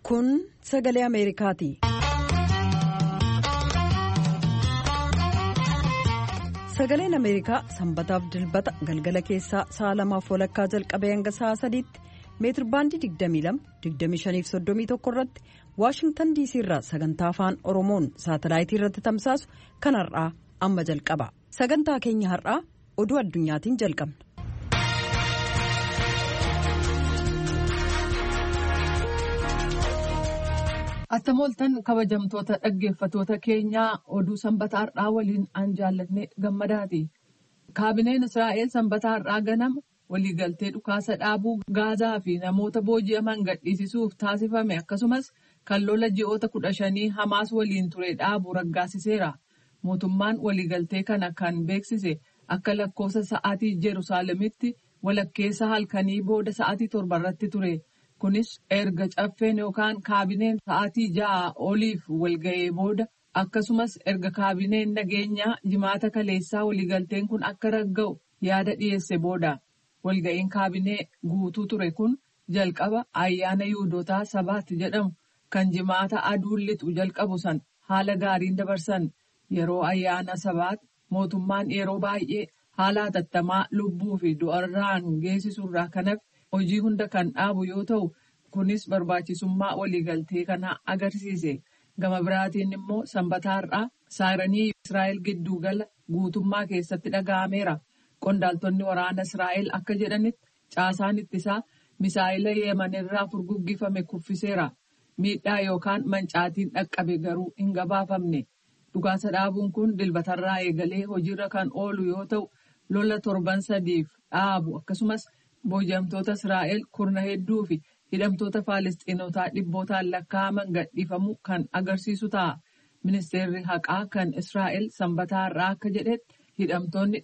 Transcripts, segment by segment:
Kun sagalee Ameerikaati. Sagaleen Ameerikaa sanbataaf dilbata galgala keessaa sa'a 2:00 jalqabee hanga sa'a 3tti meetirbaandii 22-25-31 irratti Waashingtan DC irraa sagantaa afaan Oromoon saatalaayitii irratti tamsaasu kan har'aa amma jalqaba. Sagantaa keenya har'aa oduu addunyaatiin jalqabna. Attamooltan kabajamtoota dhaggeeffatoota keenyaa oduu sanbata har'aa waliin aan jaallanne gammadaati. Kaabineen Israa'el sanbata har'aa ganama waliigaltee dhukaasa dhaabuu Gaazaa fi namoota booji'aman gadhiisisuuf taasifame akkasumas kan lola ji'oota 15 Hamaas waliin ture dhaabuu raggaasiseera. Mootummaan waliigaltee kana kan beeksise akka lakkoofsa sa'aatii Jerusaalemitti walakkeessa halkanii booda sa'aatii 7 irratti ture. Kunis erga caffeen yookaan kaabineen sa'aatii 6 oliif walga'ee booda akkasumas erga kaabineen nageenyaa jimaata kaleessaa waliigalteen kun akka ragga'u yaada dhiyeesse booda. Walga'iin kaabinee guutuu ture kun jalqaba ayyaana Yihuudootaa Sabaati jedhamu kan jimaata aduun lixu jalqabu san haala gaariin dabarsan. Yeroo ayyaana Sabaat mootummaan yeroo baay'ee haala hatattamaa lubbuu fi du'arraan geessisurraa kanaaf hojii hunda kan dhaabu yoo ta'u kunis barbaachisummaa waliigaltee kanaa agarsiise. Gama biraatiin immoo sanbata har'aa saayiranii Israa'el giddugala guutummaa keessatti dhaga'ameera. Qondaaltonni waraana Israa'el akka jedhanitti caasaan ittisaa misaa'ila Yeemanirraa furguggifame kuffiseera. Miidhaa yookaan mancaatiin dhaqqabe garuu hin gabaafamne. Dhukaasa dhaabuun kun dilbatarraa eegalee hojiirra kan oolu yoo ta'u lola torban 3 dhaabu akkasumas booji'amtoota Israa'el kurna hedduu fi hidhamtoota Faalisxiinotaa dhibbootaan lakkaa'aman gadhiifamuu kan agarsiisu ta'a. Ministeerri haqaa kan Israa'el sanbata har'aa akka jedhetti hidhamtoonni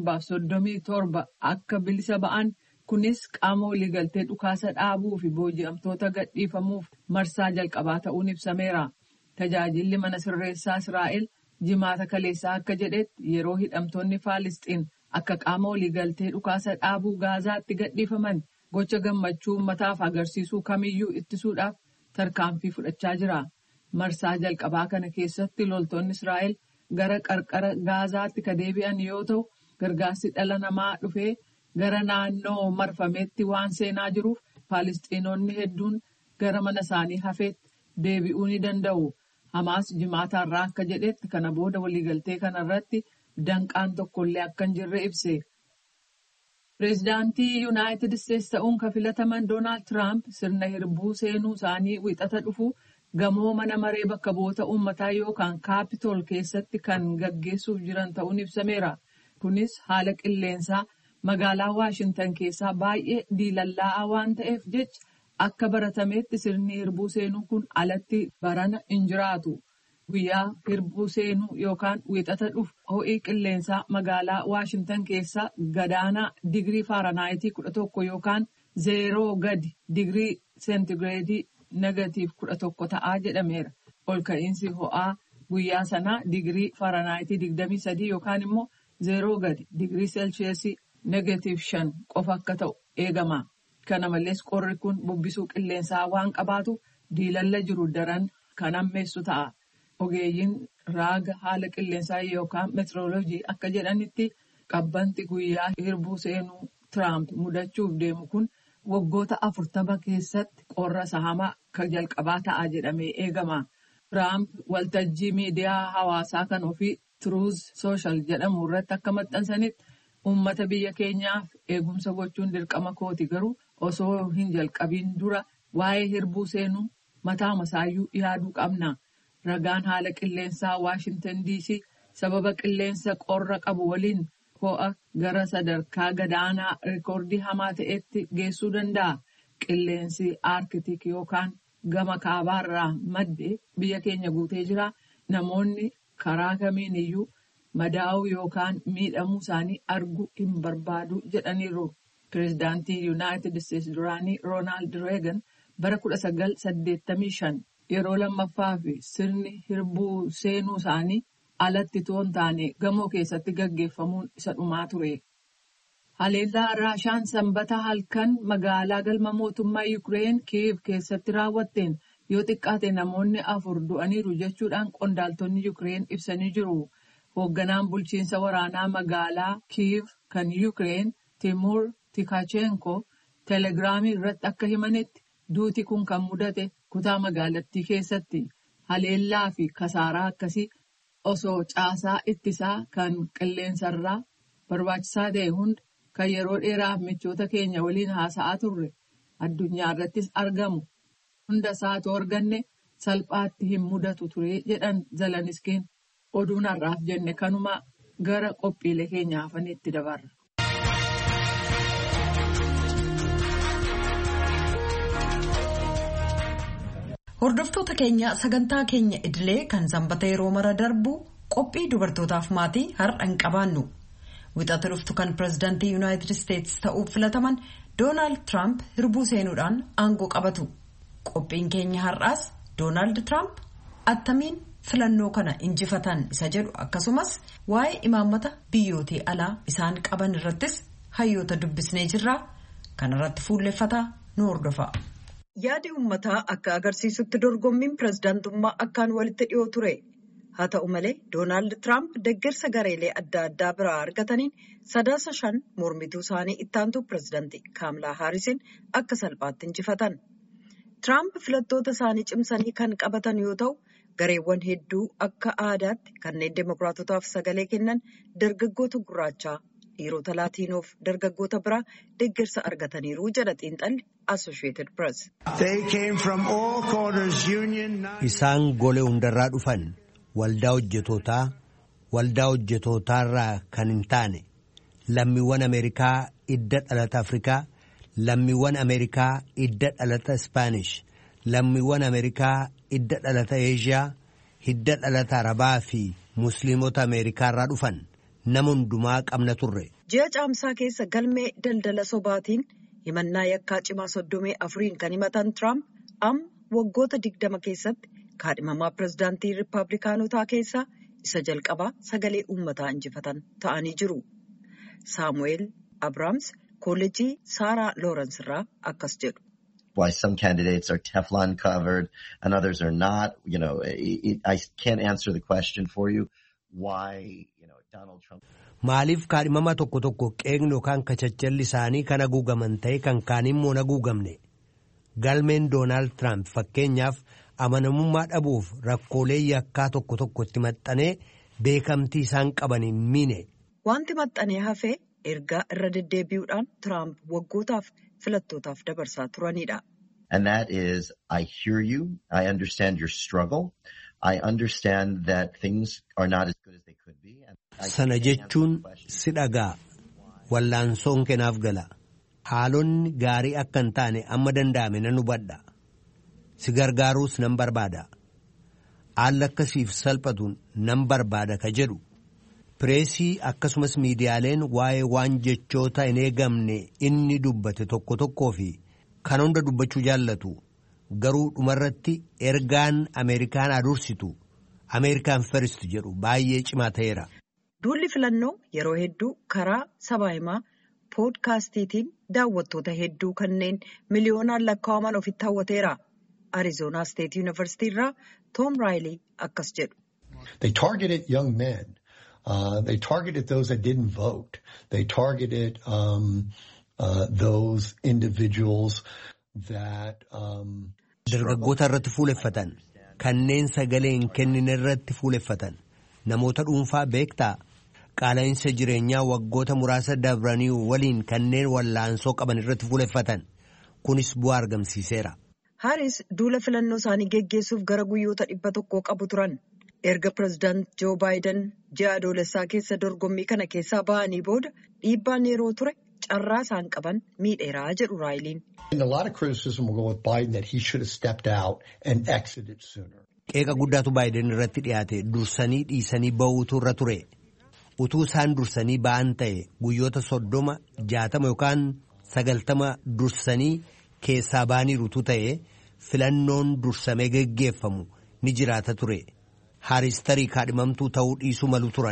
737 akka bilisa ba'an kunis qaama waliigaltee dhukaasa dhaabuu fi booji'amtoota gadhiifamuuf marsaa jalqabaa ta'uun ibsameera. Tajaajilli mana sirreessaa Israa'el jimaata kaleessaa akka jedhetti yeroo hidhamtoonni Faalisxiin akka qaama waliigaltee dhukaasa dhaabuu Gaazaatti gadhiifaman gocha gammachuu uummataaf agarsiisuu kamiyyuu ittisuudhaaf tarkaanfii fudhachaa jira. Marsaa jalqabaa kana keessatti loltoonni Israa'el gara qarqara Gaazaatti ka deebi'an yoo ta'u gargaarsi dhala namaa dhufee gara naannoo marfameetti waan seenaa jiruuf Faalisxiinonni hedduun gara mana isaanii hafeetti deebi'uu ni danda'u. Hamaas jimaata irraa akka jedhetti kana booda waliigaltee kanarratti danqaan tokkollee akka hin jirre ibse. Pireezidaantii Yuunaayitid Isteetsi ta'uun kan filataman Doonaald Tiraamp sirna hirbuu seenuu isaanii wixata dhufu gamoo mana maree bakka bu'oota uummataa yookaan kaapitool keessatti kan gaggeessuuf jiran ta'uun ibsameera. Kunis haala qilleensaa magaalaa Waashintan keessaa baay'ee diilallaa'aa waan ta'eef jecha akka baratametti sirni hirbuu seenuu kun alatti barana hin jiraatu. Guyyaa hirbuu seenuu yookaan wixata dhufu ho'i qilleensaa magaalaa Waashintan keessaa gadaanaa digirii Faaranaaytii 11 yookaan 0 gadi digirii seentigireedii -11 ta'aa jedhameera. Ol ka'iinsi ho'aa guyyaa sanaa digirii Faaranaaytii 23 yookaan immoo 0 gadi digirii seelsheesii -5 qofa akka ta'u eegama. Kana malees qorri kun bubbisuu qilleensaa waan qabaatu diilalla jiru daran kan ammeessu ta'a. Ogeeyyiin raaga haala qilleensaa yookaan meetirooloojii akka jedhanitti qabbanti guyyaa hirbuu seenuu Tiraamp mudachuuf deemu kun waggoota 40 keessatti qorra sahamaa kan jalqabaa ta'a jedhamee eegama. Tiraamp waltajjii miidiyaa hawaasaa kan ofii Truth Social jedhamu irratti akka maxxansanitti uummata biyya keenyaaf eegumsa gochuun dirqama kooti garuu osoo hin jalqabiin dura waa'ee hirbuu seenuu mataa masaayyuu yaaduu qabna. Ragaan haala qilleensaa Waashintan DC sababa qilleensa qorra qabu waliin ho'a gara sadarkaa gadaanaa rikoordii hamaa ta'etti geessuu danda'a. Qilleensi Aarkitik yookaan gama kaabaarraa madde biyya keenya guutee jira. Namoonni karaa kamiin iyyuu madaa'uu yookaan miidhamuu isaanii arguu hin barbaadu jedhaniiru. Pireezidaantii Yuunaayitid Isteetsi duraanii Roonaald Reegan bara 1985 yeroo lammaffaa fi sirni hirbuu seenuu isaanii alatti toon taane gamoo keessatti gaggeeffamuun isa dhumaa ture. Haleellaa Raashaan sanbata halkan magaalaa galma mootummaa Yuukireen Kiiv keessatti raawwatteen yoo xiqqaate namoonni 4 du'aniiru jechuudhaan qondaaltonni Yukireen ibsanii jiru. Hoogganaan bulchiinsa waraanaa magaalaa Kyiv kan Yukireen Timur Tikachenko teelegiraamii irratti akka himanitti duuti kun kan mudate kutaa magaalattii keessatti haleellaa fi kasaaraa akkasii osoo caasaa ittisaa kan qilleensarraa barbaachisaa ta'e hunda kan yeroo dheeraaf michoota keenya waliin haasa'aa turre addunyaa irrattis argamu hunda isaatu arganne salphaatti hin mudatu ture jedhan Zeleniskiin. Oduun har'aaf jenne kanuma gara qophiilee keenya hafanitti dabarra. Hordoftoota keenya sagantaa keenya idilee kan sanbata yeroo mara darbu qophii dubartootaaf maatii har'a hin qabaannu. Wixata dhuftu kan pirezidaantii Yuunaayitid Isteetsi ta'uuf filataman Doonaald Tiraamp hirbuu seenuudhaan aangoo qabatu. Qophiin keenya har'aas Doonaald Tiraamp attamiin filannoo kana injifatan isa jedhu akkasumas waa'ee imaammata biyyootii alaa isaan qaban irrattis hayyoota dubbisnee jirra. Kanarratti fuulleffataa nu hordofa. Yaadi uummataa akka agarsiisutti dorgommiin pirezidaantummaa akkaan walitti dhiyoo ture. Haa ta'u malee Doonaald Tiraamp deeggarsa gareelee adda addaa biraa argataniin 3 mormituu isaanii ittaantuu pirezidaantii Kaamilaa Haarisin akka salphaatti injifatan. Tiraamp filattoota isaanii cimsanii kan qabatan yoo ta'u gareewwan hedduu akka aadaatti kanneen deemokiraatotaaf sagalee kennan dargaggoota gurraachaa dhiirota laatiinoof dargaggoota biraa deeggarsa argataniiru jedha xiinxalli Associated Press. Isaan golee hundarraa dhufan waldaa hojjetootaarraa kan hin taane lammiiwwan Ameerikaa idda dhalata Afrikaa, lammiiwwan Ameerikaa idda dhalata Ispaanish, lammiiwwan Ameerikaa idda dhalata Eeshiyaa, hidda dhalata Arabaa fi Musliimota Ameerikaarraa dhufan nama hundumaa qabna turre. Ji'a caamsaa keessa galmee daldala sobaatiin himannaa yakkaa cimaa 34 kan himatan Tiraamp amma waggoota 20 keessatti kaadhimamaa pirezidaantii Riippaabilikaanotaa keessaa isa jalqabaa sagalee uummataa injifatan ta'anii jiru. Saamu'eel Abiraams Kolleejjii Saaraa Loorens irraa akkas jedhu. Why some candidates are Teflon covered and others are not. I can't answer the question for you. Why, Donald Trump. Maaliif kaadhimama tokko qeeqni yookaan kachachalli isaanii kan haguugaman ta'e kan kaan immoo haguugamne. Galmeen Doonaald Tiraamp fakkeenyaaf amanamummaa dhabuuf rakkoolee yakkaa tokko itti maxxanee beekamtii isaan qaban hin miine. Wanti maxxanee hafee ergaa irra deddeebi'uudhaan Tiraamp waggootaaf filattootaaf dabarsaa turanidha. And that is, I hear you. I understand your struggle. I understand that things are not as good as they could be. Sana jechuun si dhagaa wallaansoon kenaaf gala. Haalonni gaarii akka hin taane amma danda'ame nan hubadha. Si gargaaruus nan barbaada. Haalli akkasiif salphatuun nan barbaada ka jedhu. Pireesii akkasumas miidiyaaleen waa'ee waan jechoota hin eegamne inni dubbate tokkoo fi kan hunda dubbachuu jaallatu. Garuu dhumarratti ergaan Ameerikaan adursitu Ameerikaan First jedhu baay'ee cimaa ta'eera. Duulli filannoo yeroo hedduu karaa sabaa himaa poodkaastiitiin daawwattoota hedduu kanneen miliyoonaan lakkaa'aman ofitti hawwateera. Arizoonaa State University irraa Tom Riley akkas jedhu. They targeted young men. They targeted those that didn't vote. They targeted those individuals that. Dargaggoota irratti fuuleffatan. Kanneen sagalee hin kennine irratti fuuleffatan. Namoota dhuunfaa beektaa qaala'insa jireenyaa waggoota muraasa dabranii waliin kanneen wallaansoo qaban irratti fuuleffatan. Kunis bu'aa argamsiiseera. Haaris duula filannoo isaanii geggeessuuf gara guyyoota 100 qabu turan. Erga pirezidaant Joo Baayiden ji'a adoolessaa keessa dorgommii kana keessaa ba'anii booda dhiibbaan yeroo ture carraa isaan qaban miidheeraa jedhu Raayiliin. Qeeqa guddaatu Baayiden irratti dhiyaate dursanii dhiisanii ba'uutu irra ture. Utuu isaan dursanii ba'an ta'e guyyoota 30, 60 yookaan 90 dursanii keessaa ba'aniirutu ta'e filannoon dursamee geggeeffamu ni jiraata ture. Haaris tarii kaadhimamtuu ta'uu dhiisuu malu turan.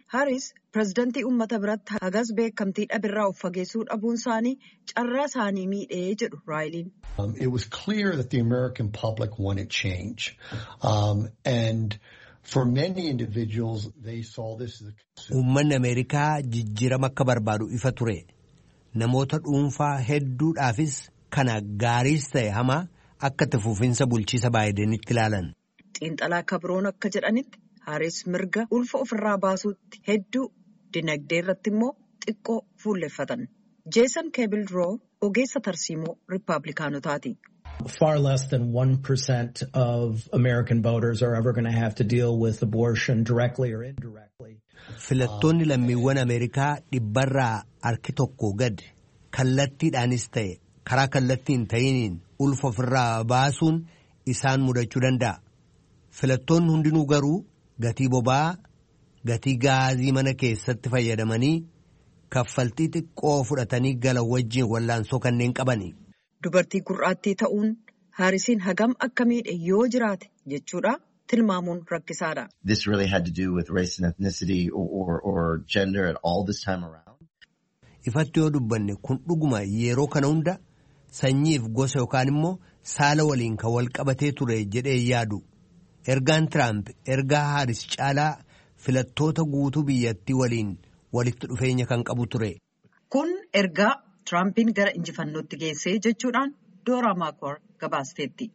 Haaris pireezidantii uummata biratti hagas beekamtii dhabirraa of fageessuu dhabuun isaanii carraa isaanii miidhee jedhu Raayiliin. It was clear that the American public wanted change. And for many individuals, they saw this as a... Uummanni Ameerikaa jijjiirama akka barbaadu ifa ture. Namoota dhuunfaa hedduudhaafis kana gaariis ta'e hamaa akka itti fufinsa bulchiisa Baayidenitti ilaalan. Xiinxalaa kabroon akka jedhanitti Haaris mirga ulfa ofirraa baasuutti hedduu dinagdee irratti immoo xiqqoo fuulleffatan. Jeesan Keebil Roo ogeessa tarsiimoo Riippaabilikaanotaati. Far less than 1% of American voters are ever going to have to deal with abortion directly or indirectly. Filattoonni lammiiwwan Ameerikaa dhibbarraa harki tokko gad kallattiidhaanis ta'e karaa kallattiin ta'iniin ulfa ofirraa baasuun isaan mudachuu danda'a. Filattoonni hundinuu garuu gatii boba'aa, gatii gaazii mana keessatti fayyadamanii kaffaltii xiqqoo fudhatanii galan wajjin wallaansoo kanneen qabani. Dubartii gurraattii ta'uun Haarisiin hagam akka miidhe yoo jiraate jechuudha tilmaamuun rakkisaadha. This really had to do with race and ethnicity or gender at all this time around. Ifatti yoo dubbanne kun dhuguma yeroo kana hunda sanyiif gosa yookaan immoo saala waliin kan wal qabatee ture jedhee yaadu. Ergaan Tiraamp ergaa Haaris caalaa filattoota guutuu biyyattii waliin walitti dhufeenya kan qabu ture. Kun ergaa Tiraampiin gara injifannootti geessee jechuudhaan Dooraa Maakwar gabaasteetti.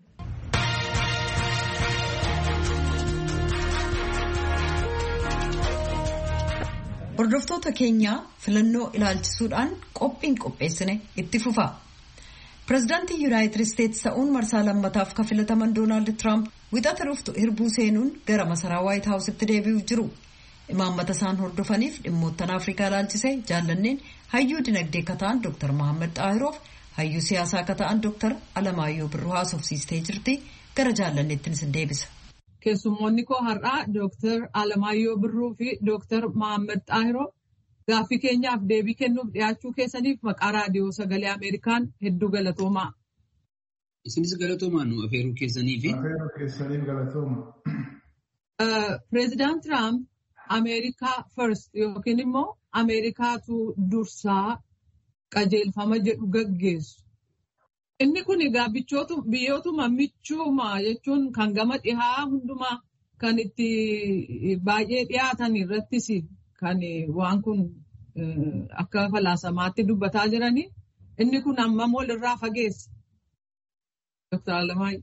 Hordoftoota keenyaa filannoo ilaalchisuudhaan qophiin qopheessine itti fufa. Pireezidaantii Yuunaayitid Isteetsi ta'uun marsaa lammataaf kan filataman Doonaald Tiraamp wixata dhuftu hirbuu seenuun gara masaraa Waayit Haawusitti deebi'uuf jiru. Imaammata isaan hordofaniif dhimmoottan Afrikaa ilaalchisee jaallanneen hayyuu dinagdee kan ta'an Dr. Mohaammed Xaahiroof hayyuu siyaasaa kan ta'an Dr. Alamaayyoo Birruu haasofsiistee jirti. Gara jaallanneettinis deebisa. Keessummoonni koo har'aa Dr. Alamaayyoo Birruu fi Dr. Mohaammed Xaahiroo gaaffii keenyaaf deebii kennuuf dhiyaachuu keessaniif maqaa raadiyoo sagalee Ameerikaan hedduu galatoomaa. Isinis galatoomaa nu afeeruu keessanii fi. Afeeruu keessaniif galatooma. Pireezidaant Tiraamp Ameerikaa first yookiin immoo Ameerikaatu dursaa qajeelfama jedhu gaggeessu. Inni kun egaa biyyootuma michuuma jechuun kan gama dhihaa hundumaa kan itti baay'ee dhiyaatan irrattis kan waan kun akka falaasamaatti dubbataa jiranii inni kun amma walirraa fageessa. Dr. Alamaayyoo.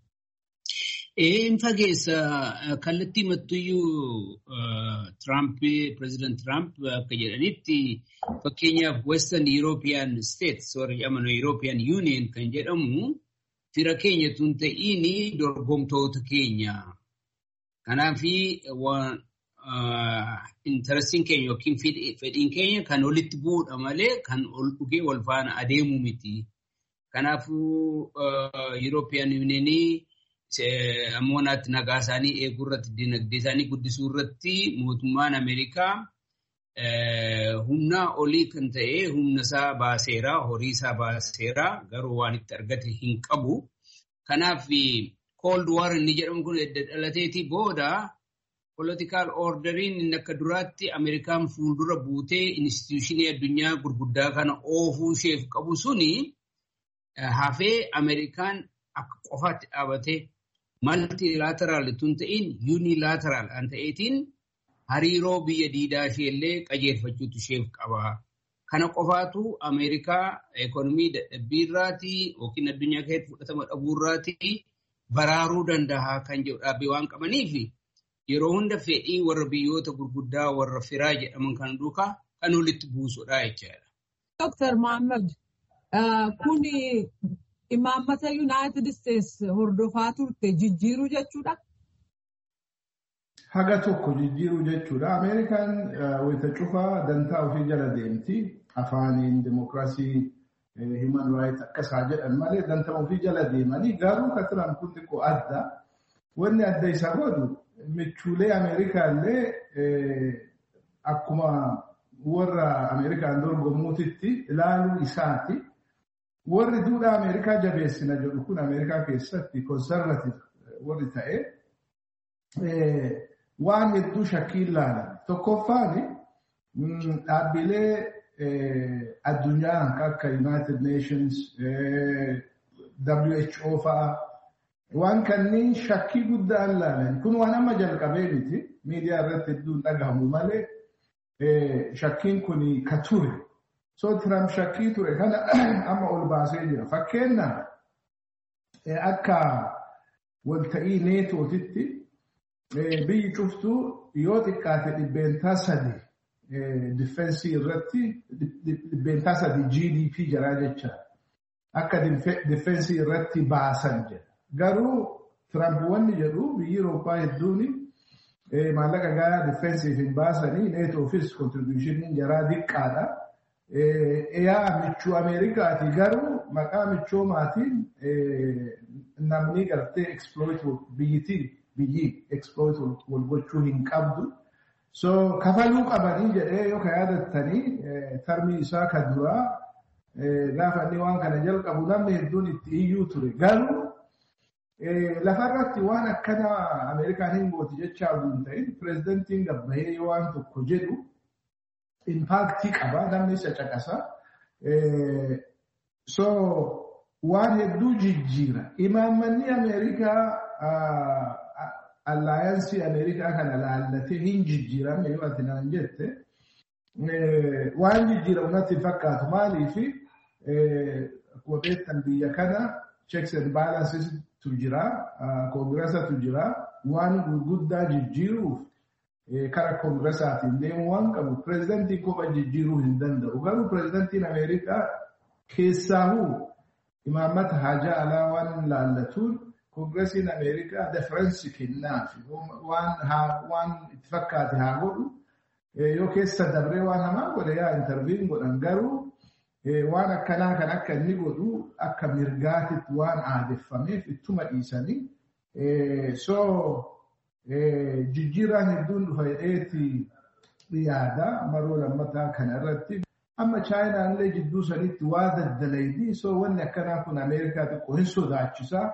Hin fageessa kallattii mattuyyuu President Trump akka jedhanitti fakkeenyaaf Western European States European Union kan jedhamu fira keenya tun ta'iini dorgomtoota keenya. Kanaafi interestiin keenya yookiin fedhiin keenya kan walitti bu'uudha malee kan ol dhugee wal faana adeemu miti. Kanaafuu European Unionii ammoo naatti nagaa isaanii eeguu irratti dinagdee isaanii guddisuu irratti mootummaan Ameerikaa humna olii kan ta'e humna isaa baaseera, horii isaa baaseera garuu waan itti argate hin qabu. Kanaaf Cold War inni jedhamu kun edda dhalateetii booda political orderiin inni akka duraatti Ameerikaan fuuldura buutee instituushinii addunyaa gurguddaa kana oofuu isheef qabu suni hafee Ameerikaan akka qofaatti dhaabatee multilateral tun ta'in unilateral an ta'eetiin hariiroo biyya diidaa isheellee qajeelfachuutu isheef qaba. Kana qofaatu Ameerikaa ekonomii dadhabbiirraatii yookiin addunyaa keessatti fudhatama dhabuurraatii baraaruu danda'a kan jedhu dhaabbii waan qabaniif yeroo hunda fedhii warra biyyoota gurguddaa warra firaa jedhaman kan duukaa kan walitti buusudha jechaadha. Dr. Mohaammed, kuni imaammata United States hordofaa turte jijjiiruu jechuudha? Haga tokko jijjiiruu jechuudha. Ameerikaan wayita cufaa dantaa ofii jala deemti. Afaaniin demokraasii human rights akkasaa jedhan malee dantaa ofii jala deemanii garuu kan turan kun xiqqoo adda. Wanni adda isa godhu michuulee Ameerikaallee akkuma warra Ameerikaan dorgommuutitti ilaaluu isaati. Warri duudhaa Ameerikaa jabeessina jedhu kun Ameerikaa keessatti conservative warri ta'e waan hedduu shakkii ilaalan. Tokkoffaani dhaabbilee addunyaa akka United Nations, WHO fa'a waan kanneen shakkii guddaa ilaalan. Kun waan amma jalqabee miti. Miidiyaa irratti hedduun dhagahamu malee shakkiin kun ka ture. So Trump shakkii ture kana amma ol baasee jira. Fakkeenyaaf akka walta'ii neetootitti biyyi cuftuu yoo xiqqaate 300 difeensii irratti 300 GDP jiraa jecha akka difeensii irratti baasan jedha. Garuu Trump wanni jedhu biyyi Awurooppaa hedduun maallaqa gahaa difeensiif hin baasanii neetoofis kontribuushiniin jaraa diqqaadha. Yaa michuu Ameerikaati garuu maqaa michoomaatiin namni gartee exploit biyyi exploit wal gochuu hin qabdu. So kafaluu qabanii jedhee yoo ka yaadattanii tarmii isaa ka duraa gaafa inni waan kana jalqabu namni hedduun itti iyyuu ture. Garuu lafarratti waan akkana Ameerikaan hin gooti jechaa hin ta'in pireezidantiin gabbahee yoo waan tokko jedhu impaaktii qaba namni isa caqasa. So waan hedduu jijjiira. Imaammanni Ameerikaa allaayansii Ameerikaa kana laallatee hin jijjiiramne yoo ati naan jette waan jijjiiramu natti fakkaatu. Maaliif akkuma beektan biyya kana checks and balances tu jira, koongirasatu jira, waan gurguddaa jijjiiruuf kara koongirasaatiin deemu waan qabu pireezidantiin kopha jijjiiruu hin danda'u. Garuu pireezidantiin Ameerikaa keessaahuu imaammata haajaa alaa waan laallatuun koongirasiin Ameerikaa deferensi kennaaf waan itti fakkaate haa godhu. Yoo keessa dabree waan hamaa godhe yaa interviin godhan. Garuu waan akkanaa kan akka inni godhu akka mirgaatitti waan aadeffameef ittuma dhiisanii. So jijjiiraan hedduun dhufa jedheeti yaada maroo lammataa kana irratti. Amma Chaayinaan illee jidduu sanitti waa daddalaydi. So wanni akkanaa kun Ameerikaa xiqqoo hin sodaachisaa.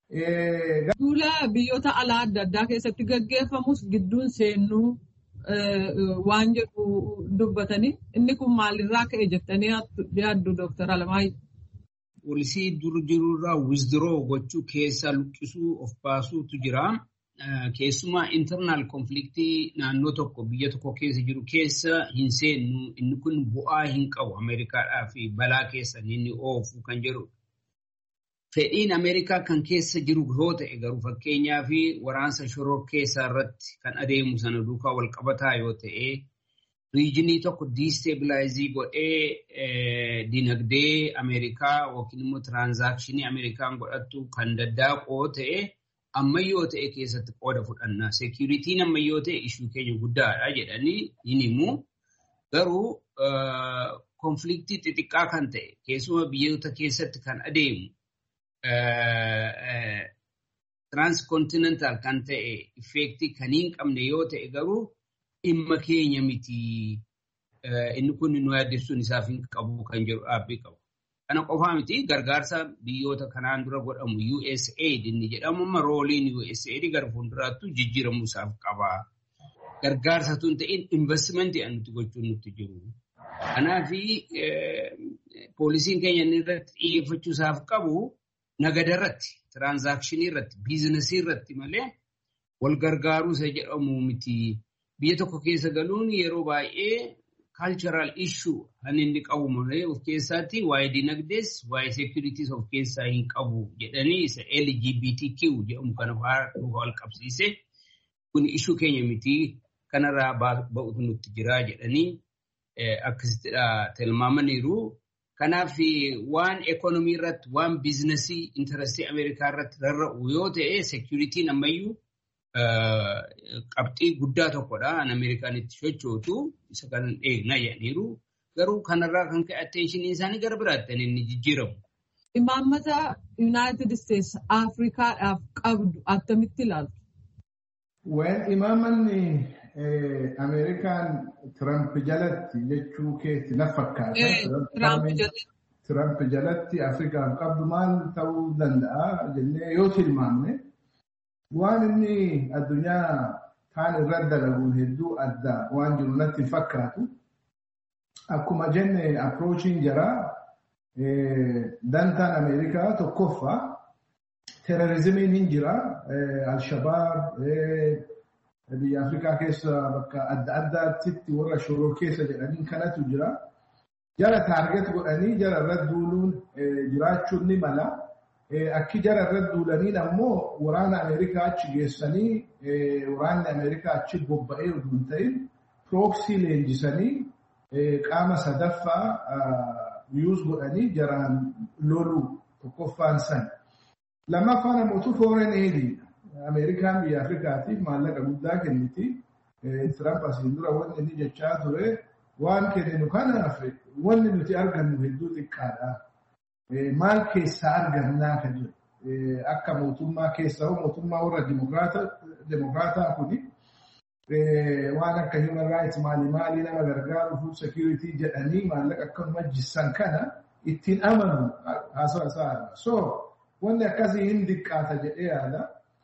Duula biyyoota alaa adda addaa keessatti gaggeeffamus gidduun seennuu waan jedhu dubbatanii inni kun maalirraa ka'e jettanii yaaddu Dr. Alamaayi? Poolisii dur jirurraa withdraw gochuu keessaa luqqisuu of baasuutu jira. Keessumaa internal conflictii naannoo tokko biyya tokko keessa jiru keessa hin seennu. Inni kun bu'aa hin qabu Ameerikaadhaa fi balaa keessa inni oofu kan jedhu. Fedhiin Ameerikaa kan keessa jiru yoo ta'e garuu fakkeenyaa fi waraansa shoror keessaa irratti kan adeemu sana duukaa wal qabataa yoo ta'e riijinii tokko destabilize godhee dinagdee Ameerikaa yookiin immoo tiraanzaakshinii Ameerikaan godhattu kan daddaaqoo ta'e ammayyoo ta'e keessatti qooda fudhanna. Seekuritiin ammayyoo ta'e ishuu keenya guddaadha jedhanii hin himu. Garuu konfliktii xixiqqaa kan ta'e keessuma biyyoota keessatti kan adeemu transcontinental kan ta'e effektii kan hin qabne yoo ta'e garuu dhimma keenya miti. Inni kun nu yaaddessuun isaaf hin qabu kan jedhu dhaabbii qabu. Kana qofaa miti gargaarsa biyyoota kanaan dura godhamu USAID inni jedhamu amma rooliin USAID gara fuulduraatti jijjiiramuu isaaf qaba. Gargaarsa tun ta'in investimentii nuti gochuun nutti jiru. Kanaaf poolisiin keenya inni irratti xiyyeeffachuu isaaf qabu nagada irratti, tiraanzaakshinii irratti, biizinasii irratti malee wal gargaaruu isa jedhamu miti. Biyya tokko keessa galuun yeroo baay'ee cultural issue kan inni qabu malee of keessaatti waa'ee dinagdees waa'ee securities of keessaa hin qabu jedhanii isa LGBTQ jedhamu kana wal qabsiise kun issue keenya miti kanarraa ba'utu nutti jira jedhanii akkasittidha tilmaamaniiru. Kanaaf waan ekonomii irratti waan biizinasii intarastii Ameerikaa irratti rarra'u yoo ta'e securitiin ammayyuu qabxii guddaa tokkodha. Ameerikaan itti sochootu isa kan eegna jedhaniiru. Garuu kanarraa kan ka'e attentionii isaanii gara biraatti inni jijjiiramu. Imaammata United States Afrikaadhaaf qabdu attamitti ilaaltu? Imaammanni Ameerikaan Trump jalatti jechuu keetti na fakkaata. Trump jalatti Afrikaan qabdu maal ta'uu danda'a jennee yoo tilmaamne waan inni addunyaa kaan irratti dalaguun hedduu adda waan jiru natti fakkaatu. Akkuma jenne approachiin jaraa dantaan Ameerikaa tokkoffaa terrorizimiin hin jira. Al-Shabaab biyya Afrikaa keessa bakka adda addaatti warra shoroo keessa jedhanii kanatu jira. Jara taarget godhanii jara irratti duuluun jiraachuun ni mala. Akki jara irratti duulaniin ammoo waraana Ameerikaa achi geessanii waraanni Ameerikaa achi bobba'ee utuu hin ta'in pirooksii leenjisanii qaama sadaffaa yuuz godhanii jaraan loluu tokkoffaan san. Lammaffaan ammoo foreign aid Ameerikaan biyya Afrikaatiif maallaqa guddaa kenniti. Trump asiin dura wanni inni jechaa ture waan kenninu kanaaf wanni nuti argannu hedduu xiqqaadha. Maal keessaa argannaa kan jiru akka mootummaa keessaa mootummaa warra dimokraataa kuni waan akka human rights maalii nama gargaaru food security jedhanii maallaqa akkanuma jissan kana ittiin amanu haasawa isaa. So wanni akkasii hin diqqaata jedhee yaada.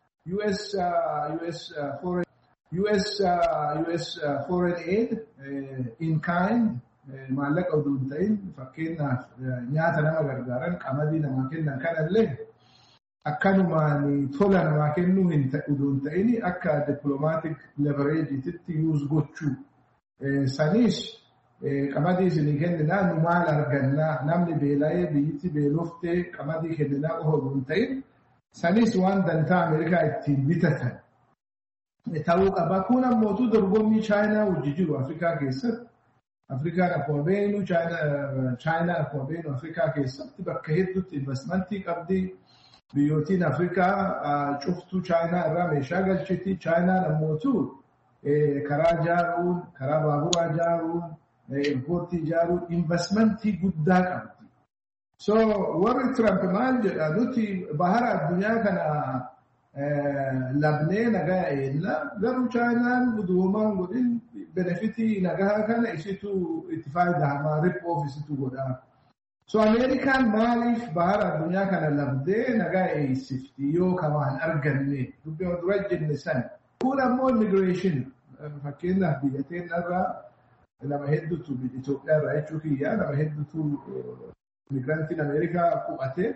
US foreign aid in kind maallaqa utuu hin ta'in fakkeenyaaf nyaata nama gargaaran qamadii namaa kennan kanallee akkanumaan tola namaa kennuu utuu hin ta'in akka diplomaatic leverageetitti yuuz gochuu. Sanis qamadii isinii kenninaa nu maal argannaa namni beela'ee biyyatti beeloftee qamadii kenninaa qofa utuu hin ta'in sanis waan dantaa Ameerikaa ittiin bitatan ta'uu qaba. Kun ammoo dorgommii Chaayinaa wajji jiru Afrikaa keessatti. Afrikaan akkuma beeknu Chaayinaan akkuma beeknu Afrikaa keessatti bakka hedduutti investmentii qabdi. Biyyootiin Afrikaa cuftuu Chaayinaa irraa meeshaa galchiti. Chaayinaan ammoo karaa ijaaruun, karaa baaburaa ijaaruun, eerpoortii ijaaruun investmentii guddaa qabdi. So warri Trump maal jedha nuti bahara addunyaa kana labnee nagaa eenna garuu Chaayinaan guduumaan godhin benefitii nagaa kana isitu itti fayyadamaa rip-off isitu godha. So Ameerikaan maaliif bahara addunyaa kana labdee nagaa eeysifti yoo kamaan arganne dubbii dura jenne san. Kun ammoo immigration fakkeenyaaf biyyateen irraa nama hedduutu Itoophiyaa irraa jechuu kiyyaa nama hedduutu immigirantiin Ameerikaa qubatee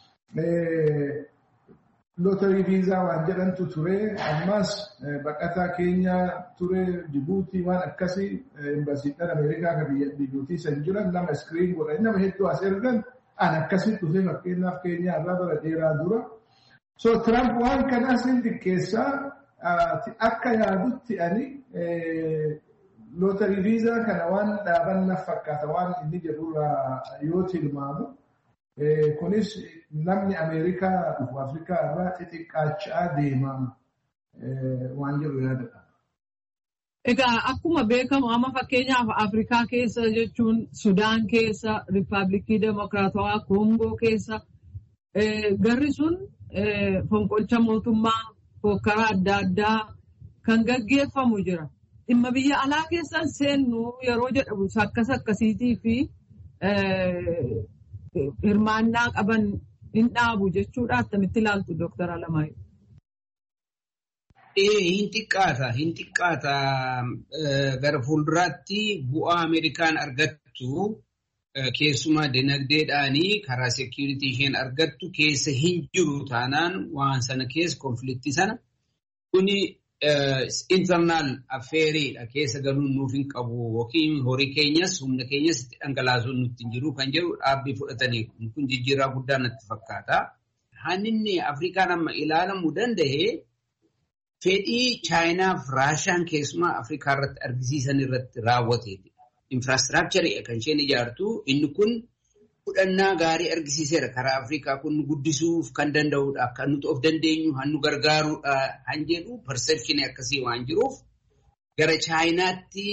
lottery visa waan jedhantu ture ammas baqataa keenya ture Jibuutii waan akkasii embasiidhaan Ameerikaa kan biyyootii san jiran nama screen godhan nama hedduu as ergan an akkasii dhufee fakkeenyaaf keenya irraa bara dheeraa dura. So Trump waan kanaas hin xiqqeessaa akka yaadutti ani lottery visa kana waan dhaabannaaf fakkaata waan inni jedhurraa yoo tilmaamu. Kunis namni Ameerikaa dhufu Afrikaa irraa xixiqqaachaa deema waan jedhu yaadadha. Egaa akkuma beekamu amma fakkeenyaaf Afrikaa keessa jechuun Sudaan keessa, Riippaabilikii Demokiraatawaa Koongoo keessa garri sun fonqolcha mootummaa hokkara adda addaa kan gaggeeffamu jira. Dhimma biyya alaa keessan seennu yeroo jedhamu akkasiitii fi hirmaannaa qaban hin dhaabu jechuudha. Attamitti ilaaltu Dr. Alamaayyoo? Hin xiqqaata. Gara fuulduraatti bu'aa Ameerikaan argattu keessumaa dinagdeedhaanii karaa security isheen argattu keessa hin jiru taanaan waan sana keessa konfliktii sana kuni internal affaireedha keessa galuun nuuf hin qabu yookiin horii keenyas humna keenyas itti dhangalaasuun nutti hin jiru kan jedhu dhaabbii fudhatanii kun jijjiirraa guddaa natti fakkaata. Hanninni Afrikaan amma ilaalamuu danda'e fedhii Chaayinaaf Raashiyaan keessumaa Afrikaa irratti argisiisan irratti raawwateeti. Infraastiraakcharii kan isheen ijaartu inni kun fudhannaa gaarii argisiiseera karaa Afrikaa kun guddisuuf kan danda'udha. Kan nuti of dandeenyu hannu gargaaruudha han jedhu perceptionii akkasii waan jiruuf gara Chaayinaatti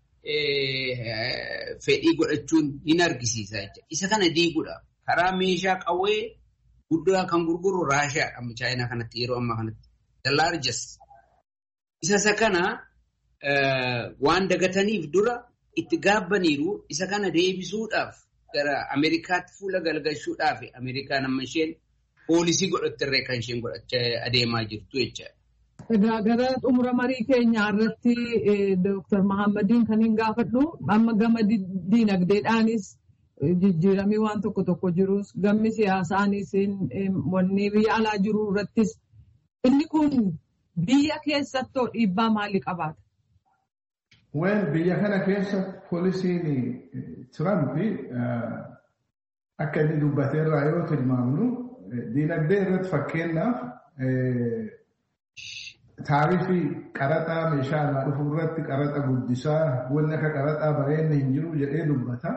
fedhii godhachuun hin argisiisa jecha. Isa kana diiguudha. Karaa meeshaa qawwee guddaa kan gurguru Raashiyaadha amma Chaayinaa kanatti yeroo ammaa kanatti. The largest. Isa kana waan dagataniif dura itti gaabbaniiru isa kana deebisuudhaaf gara Ameerikaatti fuula galgalchuudhaaf Ameerikaan amma isheen poolisii godhattirree kan isheen godhachaa adeemaa jirtu jecha. Egaa gara xumura marii keenyaa irratti Dr. Mahammadiin kan hin gaafadhu amma gama diinagdeedhaanis jijjiiramii waan tokko jirus gammi siyaasaanis wanni biyya alaa jiru irrattis inni kun biyya keessatti dhiibbaa maalii qabaata? Biyya kana keessatti poolisiin Trump akka inni dubbateerraa yoo tilmaamnu diinagdee irratti fakkeenyaaf taarifii qaraxaa meeshaa alaa dhufu irratti qaraxa guddisaa wanni akka qaraxaa bareenni hin jiru jedhee dubbata.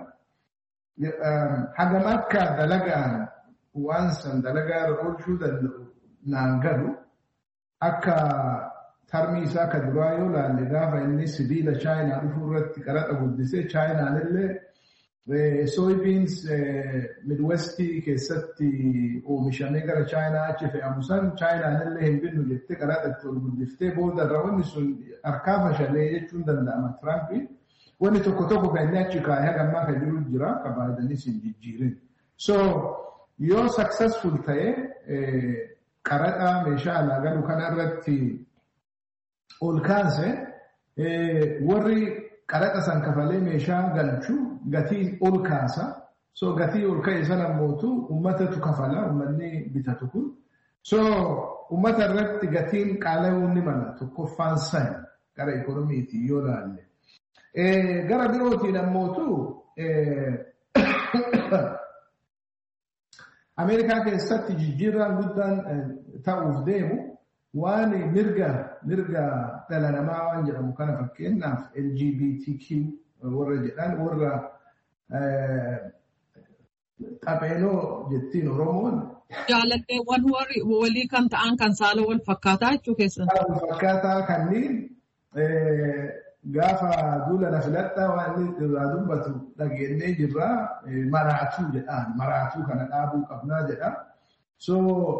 Hagam akka dalagaan waan san dalagaa irra oolchuu danda'u naan galu akka tarmii isaa ka duraa yoo laalle gaafa inni sibiila chaayinaa dhufu irratti qaraxa guddisee chaayinaan illee soybeans midwestii keessatti oomishamee gara chaayinaa achi fe'amu san chaayinaan illee hin binnu jettee qaraxa itti ol guddiftee booda irra wanni sun harkaa fashalee jechuun danda'ama Tiraampiin. Wanni tokko kan inni achi kaayee hagammaa kan jiru jira ka Baayidenis hin jijjiirin. So yoo successful ta'e qaraxa meeshaa alaa galu kana irratti ol kaase warri qaraxa san kafalee meeshaa galchu gatiin ol kaasa. So gatii ol ka'e sana mootu ummatatu kafala ummanni bitatu kun. So ummata irratti gatiin qaala'uu ni mala tokkoffaan san gara ikoonomiitii yoo laalle. Gara birootiin ammootu Ameerikaa keessatti jijjiirraan guddaan ta'uuf deemu waan mirga dhala namaa waan jedhamu kana fakkeenyaaf LGBTQ warra jedhan warra xapheenoo jettiin Oromoon. Jaalalleewwan walii kan ta'an kan saala wal fakkaataa jechuu keessatti. Wal fakkaataa kanneen gaafa duula na filadhaa waan irraa dubbatu dhageenyee jirra maraatuu jedhaan maraatuu kana dhaabuu qabnaa jedha. So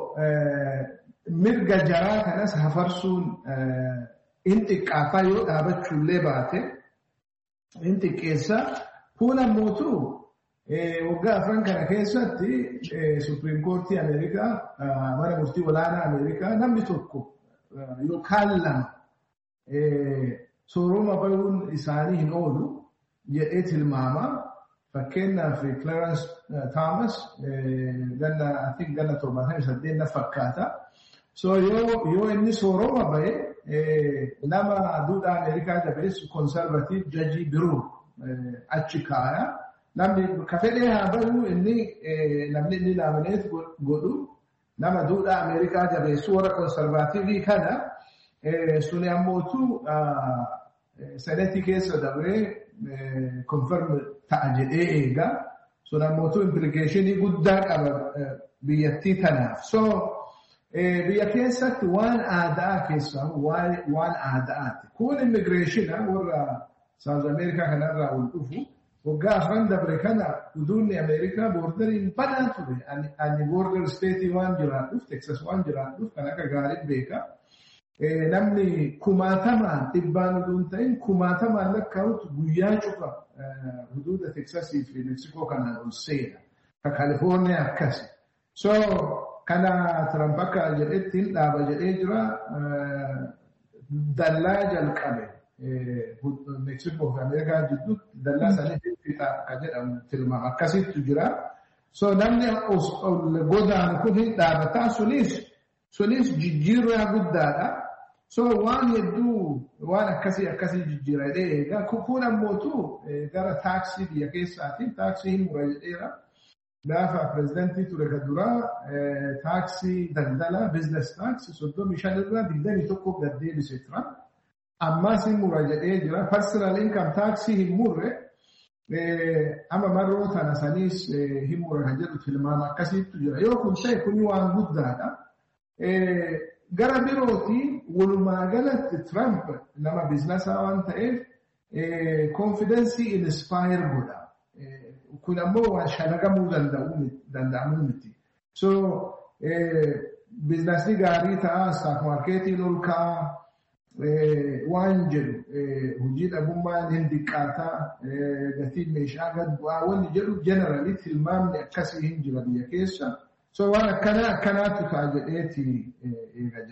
mirga jaraa kanas hafarsuun in xiqqaataa yoo dhaabachuullee baate in xiqqeessa. Kun ammootu waggaa afran kana keessatti Supreme Courtii Ameerikaa mana murtii olaanaa Ameerikaa namni tokko yookaan lama sooroma bahuun isaanii hin oolu jedhee tilmaama. Fakkeenyaaf Clarence Thomas ganna 78 na fakkaata. So yoo inni sooroma bahe nama duudhaa Ameerikaa jabeessu konservative jajii biroo achi kaaya. Namni kafedhee haa bahu namni inni laamineet godhu nama duudhaa Ameerikaa jabeessu warra konservativii kana suni ammootu senetii keessa dabree confirm ta'a jedhee eega. Sun ammootu implikeeshinii guddaa qaba biyyattii tanaaf. So biyya keessatti waan aadaa keessaa waan aadaati. Kun immigireeshina warra South America kanarraa ol dhufu waggaa afran dabre kana huduunni Ameerikaa boordariin banaa ture. Ani boorder steetii waan jiraadhuuf Texas waan jiraadhuuf kan akka gaarii beeka. Namni kumaatamaan dhibbaan uduun ta'in kumaatamaan lakkaa'utu guyyaa cufa huduuda Texasii fi Meeksikoo kanaan ol seena. Ka Kaalifoorniyaa akkasi. So kana Trump akka jedhetti hin dhaaba jedhee jira dallaa jalqabe. Meeksikoo fi Ameerikaa jidduutti dallaa sanii fixa kan jedhamu tilmaama akkasitti jira. So namni ol godaanu kun hin dhaabataa sunis jijjiirraa guddaadha. So waan hedduu waan akkasii jijjiiradhee egaa kun ammootu gara taaksii biyya keessaatiin taaksii hin mura jedheera. Gaafa pirezidantii ture kan duraa taaksii daldalaa biizines taaksii 35 irraa 21 gad deebise Trump. Ammas hin mura jedhee jira. Personal income taaksii hin murre amma marroo tana saniis hin mura kan jedhu tilmaama akkasiitu jira. Yoo kun ta'e kun waan guddaadha. Gara birootiin walumaa galatti Trump nama biiznasaa waan ta'eef confidensii inspire godha. Kun ammoo waan shalagamuu danda'amuu miti. So biiznasni gaarii ta'a stock marketiin ol ka'a waan jedhu hojii dhabummaan hin diqqaataa gatiin meeshaa gad bu'aa wanni jedhu generally tilmaamni akkasii hin jira biyya keessa. So waan akkanaatu ta'a jedheeti eega.